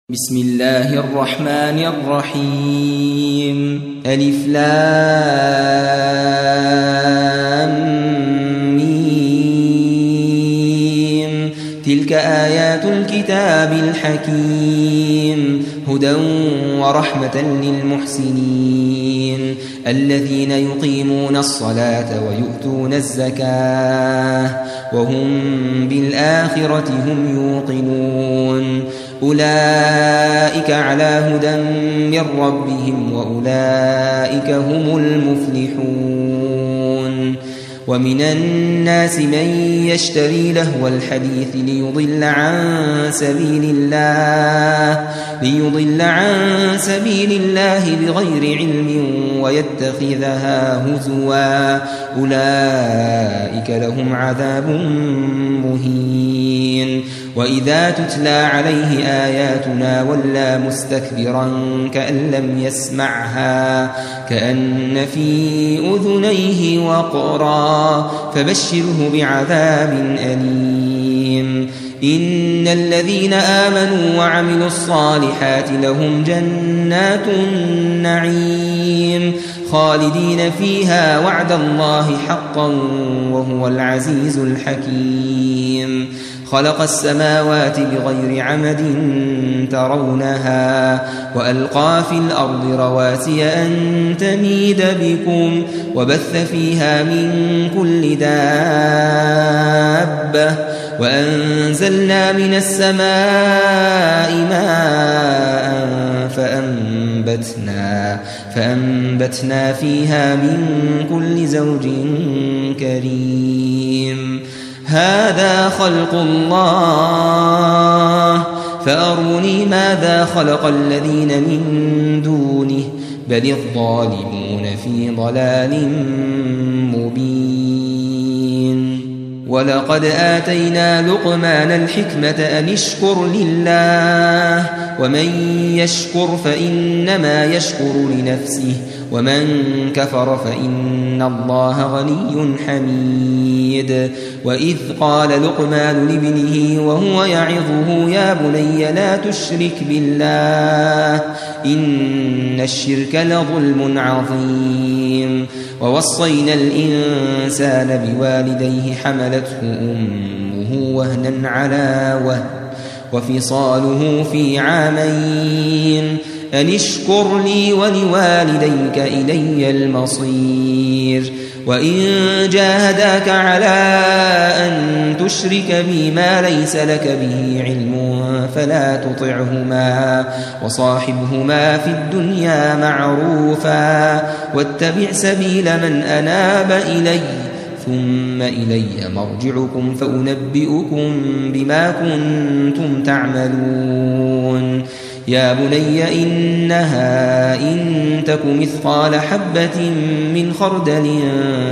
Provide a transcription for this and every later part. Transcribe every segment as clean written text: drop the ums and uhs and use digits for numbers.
بسم الله الرحمن الرحيم ألف لام ميم تلك آيات الكتاب الحكيم هدى ورحمة للمحسنين الذين يقيمون الصلاة ويؤتون الزكاة وهم بالآخرة هم يوقنون أولئك على هدى من ربهم وأولئك هم المفلحون ومن الناس من يشتري لهو الحديث ليضل عن سبيل الله بغير علم ويتخذها هزوا أولئك لهم عذاب مهين وإذا تتلى عليه آياتنا ولى مستكبرا كأن لم يسمعها كأن في أذنيه وقرا فبشره بعذاب أليم إن الذين آمنوا وعملوا الصالحات لهم جنات النعيم خالدين فيها وعد الله حقا وهو العزيز الحكيم خلق السماوات بغير عمد ترونها وألقى في الأرض رواسي أن تميد بكم وبث فيها من كل دابة وأنزلنا من السماء ماء فأنبتنا فيها من كل زوج كريم هذا خلق الله فأروني ماذا خلق الذين من دونه بل الظالمون في ضلال مبين ولقد آتينا لقمان الحكمة أن اشكر لله ومن يشكر فإنما يشكر لنفسه ومن كفر فإن الله غني حميد وإذ قال لقمان لابنه وهو يعظه يا بني لا تشرك بالله إن الشرك لظلم عظيم ووصينا الإنسان بوالديه حملته أمه وهنا على وهن وفصاله في عامين أن اشكر لي ولوالديك إلي المصير وإن جاهداك على أن تشرك بي ما ليس لك به علم فلا تطعهما وصاحبهما في الدنيا معروفا واتبع سبيل من أناب إلي ثم إلي مرجعكم فأنبئكم بما كنتم تعملون يا بني إنها إن تك مثقال حبة من خردل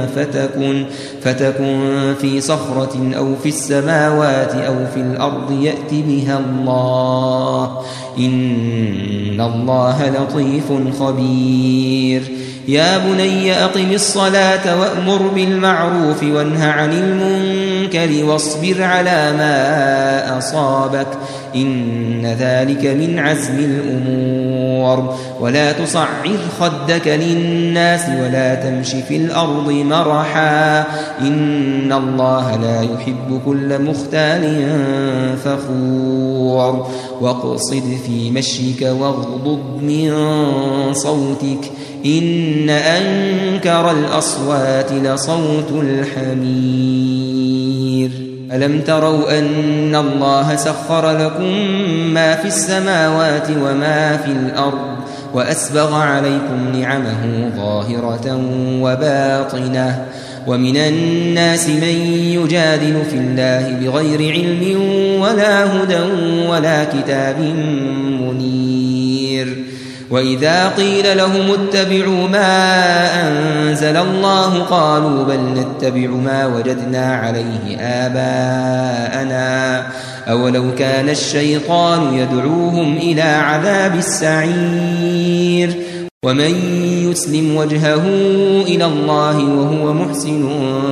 فتكن في صخرة أو في السماوات أو في الأرض يأت بها الله إن الله لطيف خبير يا بني أقم الصلاة وأمر بالمعروف وانه عن المنكر واصبر على ما أصابك إن ذلك من عزم الأمور ولا تصعر خدك للناس ولا تمش في الأرض مرحا إن الله لا يحب كل مختال فخور واقصد في مشيك واغضض من صوتك إن أنكر الأصوات لصوت الحمير ألم تروا أن الله سخر لكم ما في السماوات وما في الأرض وأسبغ عليكم نعمه ظاهرة وباطنة ومن الناس من يجادل في الله بغير علم ولا هدى ولا كتاب منير وإذا قيل لهم اتبعوا ما أنزل الله قالوا بل نتبع ما وجدنا عليه آباءنا أولو كان الشيطان يدعوهم إلى عذاب السعير ومن يسلم وجهه إلى الله وهو محسن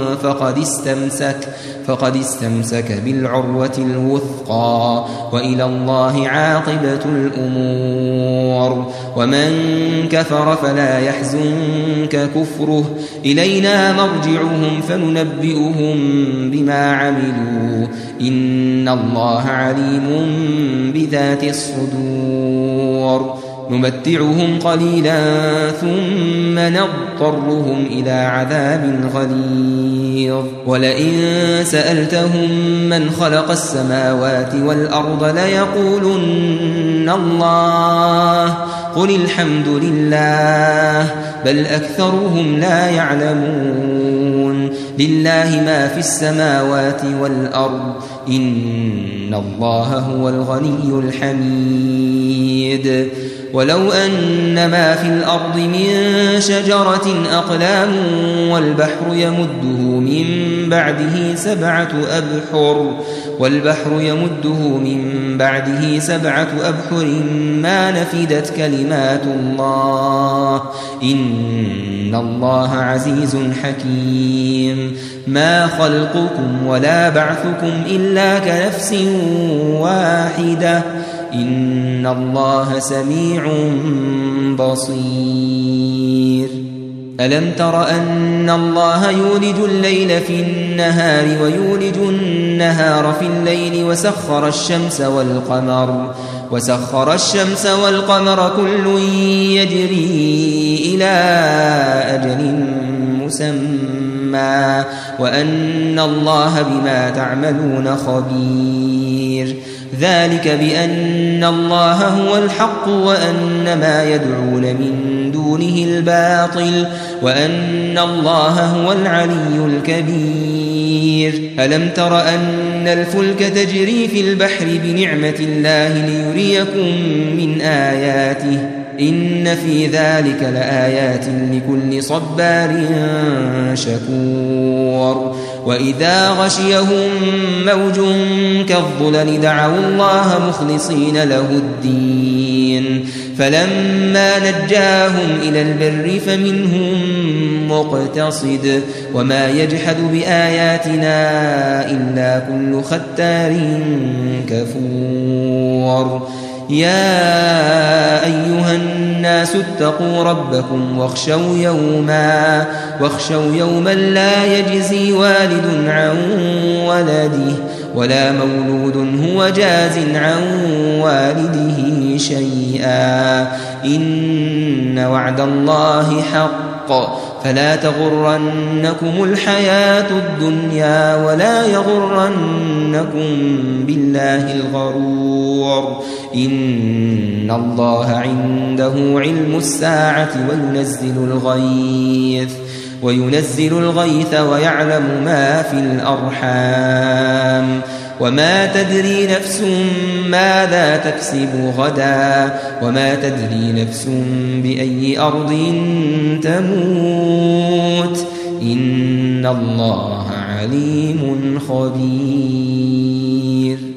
فقد استمسك بالعروة الوثقى وإلى الله عاقبة الأمور. ومن كفر فلا يحزنك كفره إلينا مرجعهم فننبئهم بما عملوا إن الله عليم بذات الصدور. نمتعهم قليلا ثم نضطرهم إلى عذاب غليظ. ولئن سألتهم من خلق السماوات والأرض ليقولن الله قل الحمد لله بل أكثرهم لا يعلمون. لله ما في السماوات والأرض إن الله هو الغني الحميد. ولو أن ما في الأرض من شجرة أقلام والبحر يمده من بعده سبعة أبحر ما نفدت كلمات الله إن الله عزيز حكيم. ما خلقكم ولا بعثكم إلا كنفس واحدة إن الله سميع بصير. ألم تر أن الله يولج الليل في النهار ويولج النهار في الليل وسخر الشمس والقمر كل يجري إلى أجل مسمى وأن الله بما تعملون خبير. ذلك بأن الله هو الحق وأن ما يدعون من دونه الباطل وأن الله هو العلي الكبير. ألم تر أن الفلك تجري في البحر بنعمة الله ليريكم من آياته إن في ذلك لآيات لكل صبار شكور. وإذا غشيهم موج كالظلل دعوا الله مخلصين له الدين فلما نجاهم إلى البر فمنهم مقتصد وما يجحد بآياتنا إلا كل ختار كفور. يا أيها الناس اتقوا ربكم واخشوا يوما لا يجزي والد عن ولده ولا مولود هو جاز عن والده شيئا إن وعد الله حق فلا تغرنكم الحياة الدنيا ولا يغرنكم بالله الغرور. إن الله عنده علم الساعة وينزل الغيث ويعلم ما في الأرحام وما تدري نفس ماذا تكسب غدا وما تدري نفس بأي أرض تموت إن الله عليم خبير.